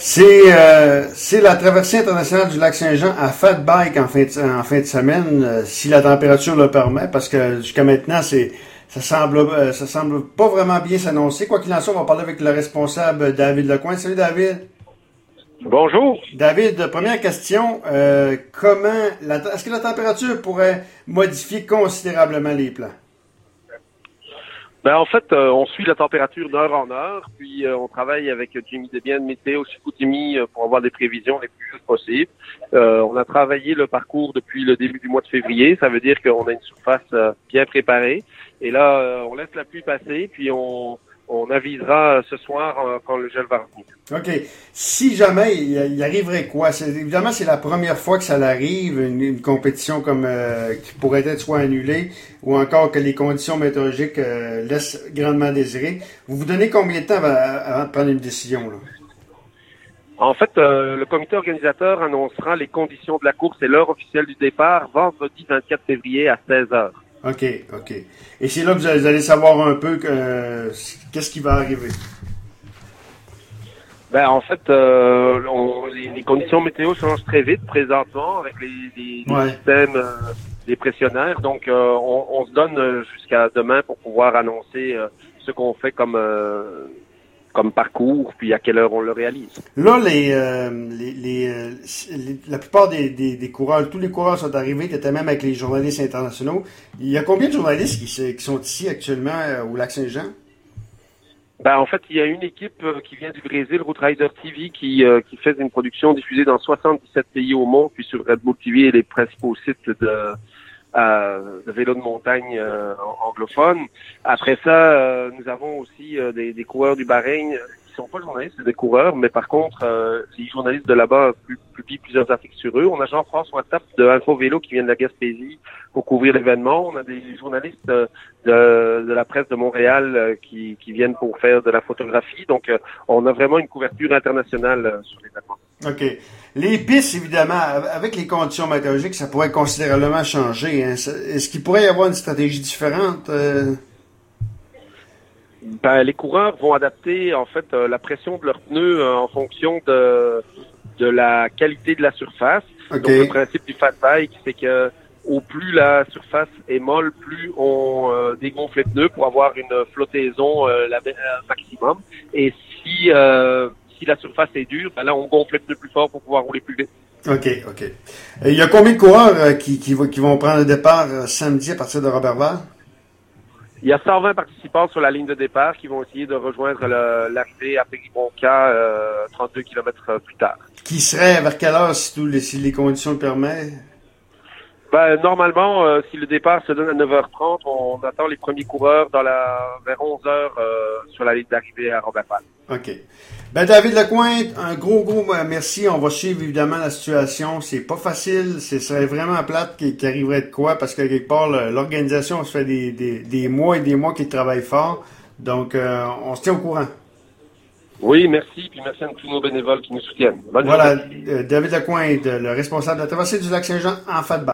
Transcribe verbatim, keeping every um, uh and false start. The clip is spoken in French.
C'est euh, c'est la traversée internationale du lac Saint-Jean à fat bike en fin de, en fin de semaine, euh, si la température le permet, parce que jusqu'à maintenant, c'est ça semble euh, ça semble pas vraiment bien s'annoncer. Quoi qu'il en soit, on va parler avec le responsable David Lecoing. Salut David. Bonjour. David, première question. Euh, comment la, est-ce que la température pourrait modifier considérablement les plans? Ben, en fait, euh, on suit la température d'heure en heure, puis euh, on travaille avec Jimmy Desbiens de Météo Chicoutimi euh, pour avoir des prévisions les plus justes possibles. Euh, on a travaillé le parcours depuis le début du mois de février. Ça veut dire qu'on a une surface euh, bien préparée. Et là, euh, on laisse la pluie passer, puis on, on avisera ce soir euh, quand le gel va revenir. OK. Si jamais il, il arriverait quoi? C'est, évidemment, c'est la première fois que ça arrive, une, une compétition comme euh, qui pourrait être soit annulée ou encore que les conditions météorologiques euh, laissent grandement désirer. Vous vous donnez combien de temps avant, avant de prendre une décision, là? En fait, euh, le comité organisateur annoncera les conditions de la course et l'heure officielle du départ vendredi vingt-quatre février à seize heures. OK, OK. Et c'est là que vous allez savoir un peu que, euh, qu'est-ce qui va arriver. Ben, en fait, euh, on, les, les conditions météo changent très vite présentement avec les, les, les Ouais. systèmes euh, des pressionnaires. Donc, euh, on, on se donne jusqu'à demain pour pouvoir annoncer euh, ce qu'on fait comme euh, comme parcours, puis à quelle heure on le réalise. Là, les, euh, les, les, euh, les la plupart des, des, des coureurs, tous les coureurs sont arrivés, tu étais même avec les journalistes internationaux. Il y a combien de journalistes qui, qui sont ici actuellement euh, au Lac-Saint-Jean? Ben, en fait, il y a une équipe euh, qui vient du Brésil, Route Rider T V, qui, euh, qui fait une production diffusée dans soixante-dix-sept pays au monde, puis sur Red Bull T V et les principaux sites de, euh, de vélo de montagne euh, anglophones. Après ça, euh, nous avons aussi euh, des, des coureurs du Bahreïn qui sont pas journalistes, c'est des coureurs, mais par contre, euh, les journalistes de là-bas publient plusieurs articles sur eux. On a Jean-François Tapp de Info Vélo qui vient de la Gaspésie pour couvrir l'événement. On a des journalistes euh, de, de la presse de Montréal euh, qui, qui viennent pour faire de la photographie. Donc, euh, on a vraiment une couverture internationale euh, sur l'événement. OK. Les pistes, évidemment, avec les conditions météorologiques, ça pourrait considérablement changer. Hein. Est-ce qu'il pourrait y avoir une stratégie différente? Euh... Ben, les coureurs vont adapter en fait euh, la pression de leurs pneus euh, en fonction de de la qualité de la surface. Okay. Donc le principe du fat bike, c'est que au plus la surface est molle, plus on euh, dégonfle les pneus pour avoir une flottaison euh, la, euh, maximum. Et si euh, si la surface est dure, ben là on gonfle les pneus plus fort pour pouvoir rouler plus vite. OK, OK. Il y a combien de coureurs euh, qui, qui, qui vont prendre le départ euh, samedi à partir de Roberval? Il y a cent vingt participants sur la ligne de départ qui vont essayer de rejoindre le, l'arrivée à Péribonka euh, trente-deux kilomètres plus tard. Qui serait vers quelle heure si, tous les, si les conditions le permettent? Ben, normalement, euh, si le départ se donne à neuf heures trente, on attend les premiers coureurs dans la, vers onze heures euh, sur la ligne d'arrivée à Roberval. OK. Ben, David Lecoing, un gros, gros merci. On va suivre évidemment la situation. C'est pas facile. Ce serait vraiment plate qu'il qu arriverait de quoi parce que quelque part, l'organisation, se fait des, des, des mois et des mois qu'ils travaillent fort. Donc, euh, on se tient au courant. Oui, merci. Puis merci à tous nos bénévoles qui nous soutiennent. Bonne voilà, journée. euh, David Lecoing, le responsable de la traversée du Lac Saint-Jean en fat bike.